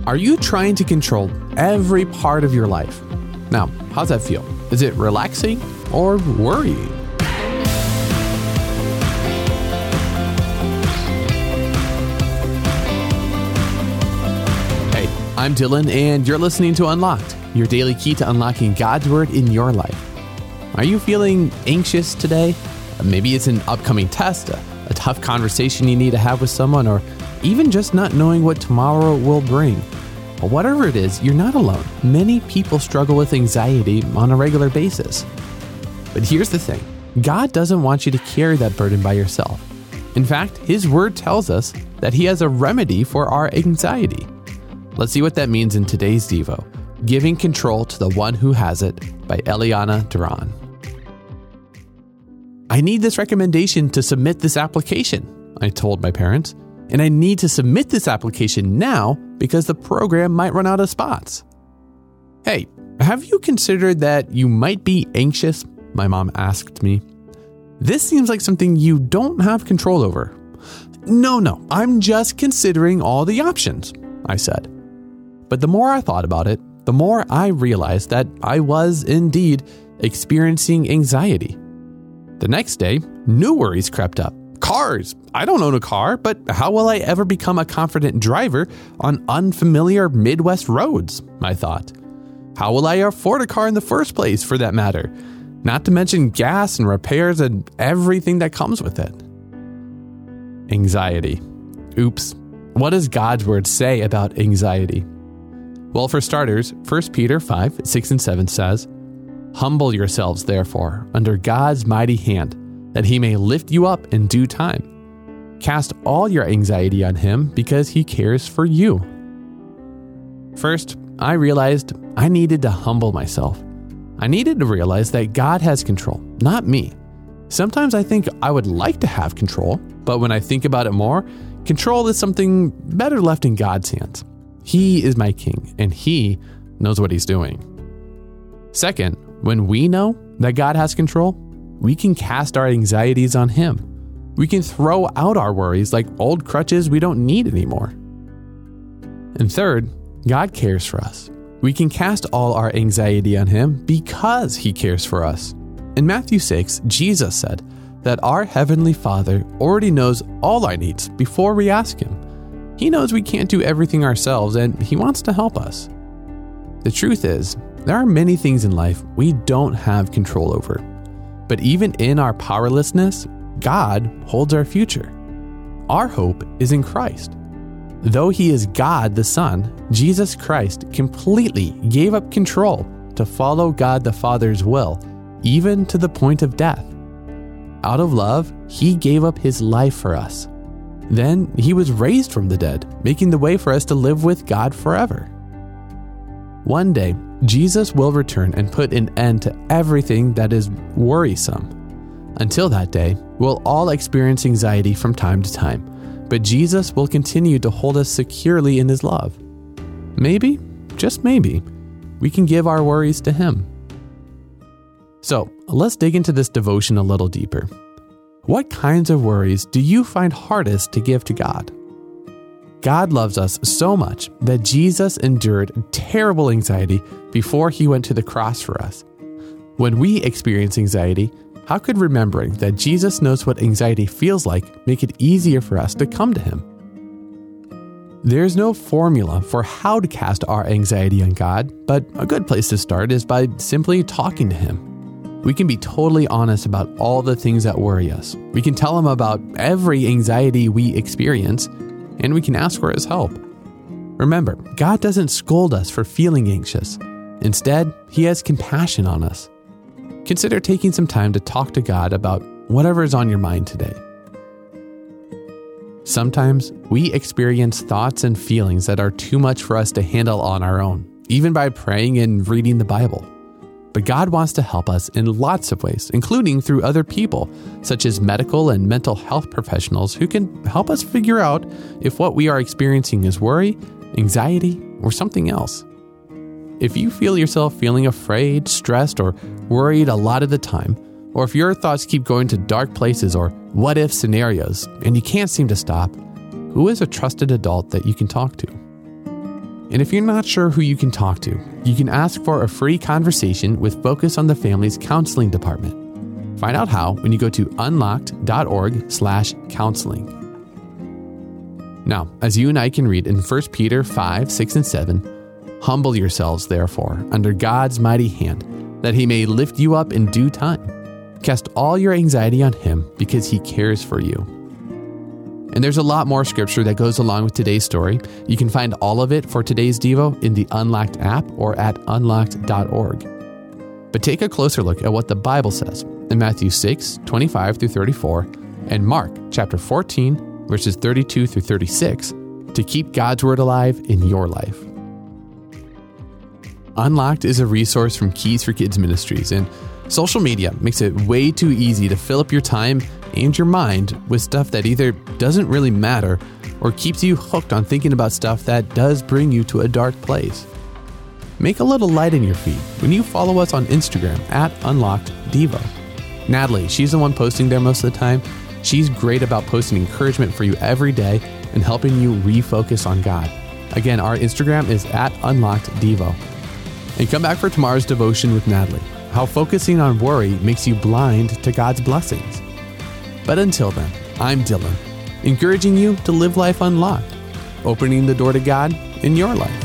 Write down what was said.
Are you trying to control every part of your life? Now, how's that feel? Is it relaxing or worrying? Hey, I'm Dylan, and you're listening to Unlocked, your daily key to unlocking God's Word in your life. Are you feeling anxious today? Maybe it's an upcoming test, a tough conversation you need to have with someone, or even just not knowing what tomorrow will bring. Well, whatever it is, you're not alone. Many people struggle with anxiety on a regular basis. But here's the thing. God doesn't want you to carry that burden by yourself. In fact, His Word tells us that He has a remedy for our anxiety. Let's see what that means in today's Devo, Giving Control to the One Who Has It by Eliana Duran. I need this recommendation to submit this application, I told my parents. And I need to submit this application now because the program might run out of spots. Hey, have you considered that you might be anxious? My mom asked me. This seems like something you don't have control over. No, I'm just considering all the options, I said. But the more I thought about it, the more I realized that I was indeed experiencing anxiety. The next day, new worries crept up. Cars. I don't own a car, but how will I ever become a confident driver on unfamiliar Midwest roads? I thought. How will I afford a car in the first place, for that matter? Not to mention gas and repairs and everything that comes with it. Anxiety. Oops. What does God's Word say about anxiety? Well, for starters, 1 Peter 5, 6 and 7 says, "Humble yourselves, therefore, under God's mighty hand, that He may lift you up in due time. Cast all your anxiety on Him because He cares for you." First, I realized I needed to humble myself. I needed to realize that God has control, not me. Sometimes I think I would like to have control, but when I think about it more, control is something better left in God's hands. He is my King, and He knows what He's doing. Second, when we know that God has control, we can cast our anxieties on Him. We can throw out our worries like old crutches we don't need anymore. And third, God cares for us. We can cast all our anxiety on Him because He cares for us. In Matthew 6, Jesus said that our Heavenly Father already knows all our needs before we ask Him. He knows we can't do everything ourselves, and He wants to help us. The truth is, there are many things in life we don't have control over. But even in our powerlessness, God holds our future. Our hope is in Christ. Though He is God the Son, Jesus Christ completely gave up control to follow God the Father's will, even to the point of death. Out of love, He gave up His life for us. Then He was raised from the dead, making the way for us to live with God forever. One day, Jesus will return and put an end to everything that is worrisome. Until that day, we'll all experience anxiety from time to time, but Jesus will continue to hold us securely in His love. Maybe, just maybe, we can give our worries to Him. So, let's dig into this devotion a little deeper. What kinds of worries do you find hardest to give to God? God loves us so much that Jesus endured terrible anxiety before He went to the cross for us. When we experience anxiety, how could remembering that Jesus knows what anxiety feels like make it easier for us to come to Him? There's no formula for how to cast our anxiety on God, but a good place to start is by simply talking to Him. We can be totally honest about all the things that worry us. We can tell Him about every anxiety we experience, and we can ask for His help. Remember, God doesn't scold us for feeling anxious. Instead, He has compassion on us. Consider taking some time to talk to God about whatever is on your mind today. Sometimes we experience thoughts and feelings that are too much for us to handle on our own, even by praying and reading the Bible. But God wants to help us in lots of ways, including through other people, such as medical and mental health professionals who can help us figure out if what we are experiencing is worry, anxiety, or something else. If you feel yourself feeling afraid, stressed, or worried a lot of the time, or if your thoughts keep going to dark places or what-if scenarios and you can't seem to stop, who is a trusted adult that you can talk to? And if you're not sure who you can talk to, you can ask for a free conversation with Focus on the Family's counseling department. Find out how when you go to unlocked.org/counseling. Now, as you and I can read in 1 Peter 5, 6, and 7, humble yourselves, therefore, under God's mighty hand, that he may lift you up in due time. Cast all your anxiety on him because he cares for you. And there's a lot more scripture that goes along with today's story. You can find all of it for today's Devo in the Unlocked app or at unlocked.org. But take a closer look at what the Bible says in Matthew 6, 25 through 34, and Mark chapter 14, verses 32 through 36, to keep God's word alive in your life. Unlocked is a resource from Keys for Kids Ministries, and social media makes it way too easy to fill up your time and your mind with stuff that either doesn't really matter or keeps you hooked on thinking about stuff that does bring you to a dark place. Make a little light in your feed when you follow us on Instagram at UnlockedDevo. Natalie, she's the one posting there most of the time. She's great about posting encouragement for you every day and helping you refocus on God. Again, our Instagram is at UnlockedDevo. And come back for tomorrow's devotion with Natalie, how focusing on worry makes you blind to God's blessings. But until then, I'm Dylan, encouraging you to live life unlocked, opening the door to God in your life.